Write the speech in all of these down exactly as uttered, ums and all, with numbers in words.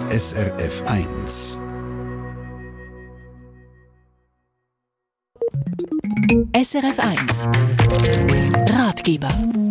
S R F eins. S R F eins Ratgeber.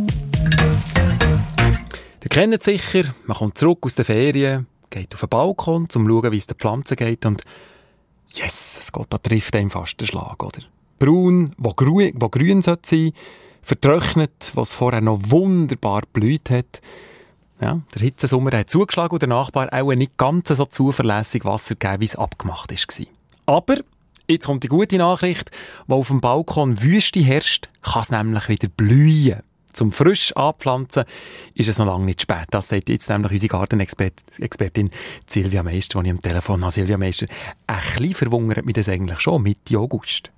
Ihr kennt es sicher, man kommt zurück aus den Ferien, geht auf den Balkon, um zu schauen, wie es den Pflanzen geht und yes, es geht, da trifft einem fast der Schlag, oder? Braun, wo grün, wo grün sollte sein, vertrocknet, was vorher noch wunderbar blüht hat. Ja, der Hitzesommer hat zugeschlagen und der Nachbar auch nicht ganz so zuverlässig Wasser gegeben, wie es abgemacht war. Aber jetzt kommt die gute Nachricht, wo auf dem Balkon Wüste herrscht, kann es nämlich wieder blühen. Zum frisch anpflanzen ist es noch lange nicht spät. Das sagt jetzt nämlich unsere Gartenexpertin Silvia Meister, die ich am Telefon habe. Silvia Meister, ein bisschen verwundert mich das eigentlich schon, Mitte August.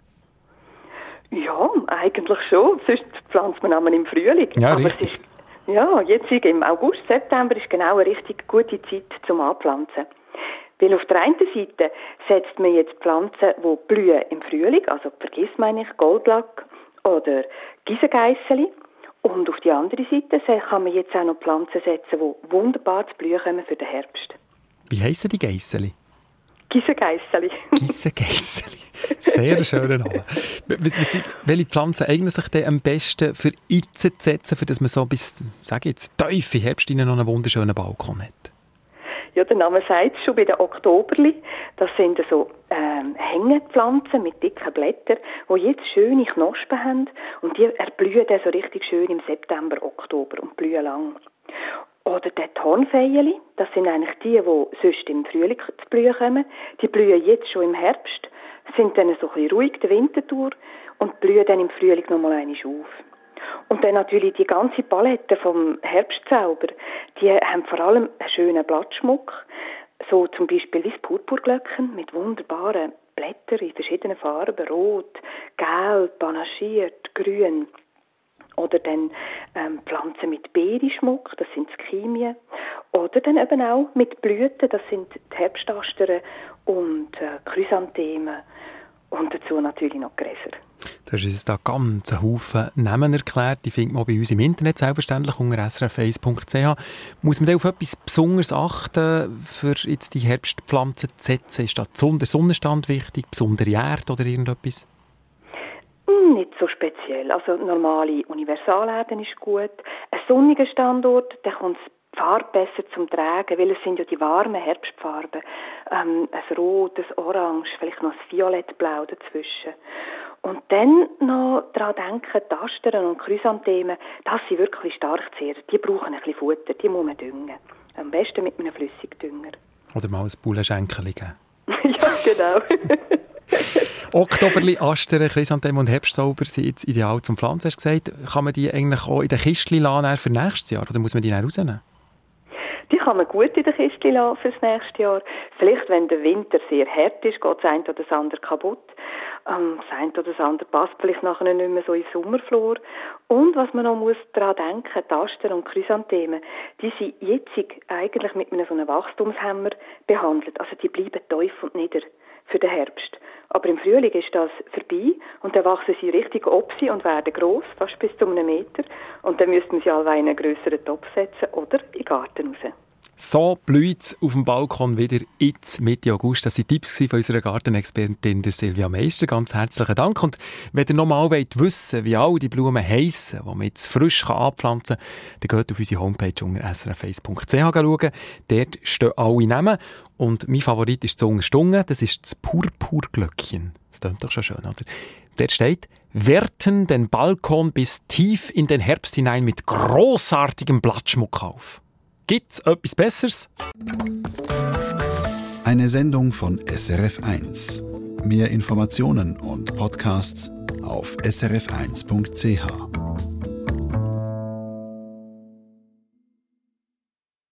Ja, eigentlich schon. Sonst pflanzt man einmal im Frühling. Ja, aber richtig. Es ist, ja, jetzt im August, September ist genau eine richtig gute Zeit zum Anpflanzen. Weil auf der einen Seite setzt man jetzt Pflanzen, die blühen im Frühling, also vergiss meine ich Goldlack oder Giesengeisseli. Und auf die andere Seite kann man jetzt auch noch Pflanzen setzen, die wunderbar zu blühen kommen für den Herbst. Wie heissen die Geisseli? Giesengeisseli. Giesengeisseli. Sehr schöner Name. Welche Pflanzen eignen sich denn am besten für jetzt zu setzen, für dass man so bis, sage ich jetzt, tief im Herbst noch einen wunderschönen Balkon hat? Ja, der Name sagt es schon, bei den Oktoberli. Das sind so ähm, Hängepflanzen mit dicken Blättern, die jetzt schöne Knospen haben. Und die erblühen dann so richtig schön im September, Oktober und blühen lang. Oder die Hornfeili, das sind eigentlich die, die sonst im Frühling zu blühen kommen. Die blühen jetzt schon im Herbst, sind dann so ein bisschen ruhig den Winter durch und blühen dann im Frühling nochmal einmal auf. Und dann natürlich die ganze Palette vom Herbstzauber, die haben vor allem einen schönen Blattschmuck, so zum Beispiel wie das Purpurglöckchen mit wunderbaren Blättern in verschiedenen Farben, rot, gelb, panaschiert, grün. Oder dann ähm, Pflanzen mit Beerenschmuck, das sind Skimien. Oder dann eben auch mit Blüten, das sind die Herbstastern und äh, Chrysanthemen. Und dazu natürlich noch Gräser. Du hast uns da ganz einen Haufen Namen erklärt. Die findet man bei uns im Internet selbstverständlich unter s r f eins punkt c h. Muss man da auf etwas Besonderes achten, für jetzt die Herbstpflanzen zu setzen? Ist da der Sonnenstand wichtig, besondere Erde oder irgendetwas? Nicht so speziell. Also normale Universalerde ist gut. Ein sonniger Standort, der kommt die Farbe besser zum Tragen, weil es sind ja die warmen Herbstfarben. Ähm, ein Rot, ein Orange, vielleicht noch ein Violettblau dazwischen. Und dann noch daran denken, die Astern und Chrysanthemen, das sind wirklich Starkzehrer. Die brauchen ein bisschen Futter, die muss man düngen. Am besten mit einem Flüssigdünger. Oder mal ein Bullenschenkeli geben. Ja, genau. Oktoberli, Astern, Chrysanthemen und Herbstzauber sind jetzt ideal zum Pflanzen, hast du gesagt. Kann man die eigentlich auch in den Kistchen lassen für nächstes Jahr oder muss man die dann rausnehmen? Die kann man gut in der Kiste lassen für das nächste Jahr. Vielleicht, wenn der Winter sehr hart ist, geht das eine oder das andere kaputt. Ähm, das eine oder das andere passt vielleicht nachher nicht mehr so in den Sommerflor. Und was man noch muss daran denken, die Astern und Chrysanthemen, die sind jetzt eigentlich mit einem so einem Wachstumshemmer behandelt. Also die bleiben tief und nieder für den Herbst. Aber im Frühling ist das vorbei und dann wachsen sie richtig obsi und werden gross, fast bis zu einem Meter. Und dann müssten sie alle in einen grösseren Topf setzen oder in den Garten raus. So blüht es auf dem Balkon wieder jetzt Mitte August. Das waren Tipps von unserer Gartenexpertin der Silvia Meister. Ganz herzlichen Dank. Und wenn ihr nochmal wissen wollt, wie all die Blumen heissen, die man jetzt frisch anpflanzen kann, dann geht auf unsere Homepage unter s r f eins punkt c h schauen. Dort stehen alle Namen. Und mein Favorit ist zu Stunge. Das ist das Purpurglöckchen. Das klingt doch schon schön, oder? Dort steht: werten den Balkon bis tief in den Herbst hinein mit grossartigem Blattschmuck auf. Gibt's etwas Besseres? Eine Sendung von S R F eins. Mehr Informationen und Podcasts auf s r f eins punkt c h.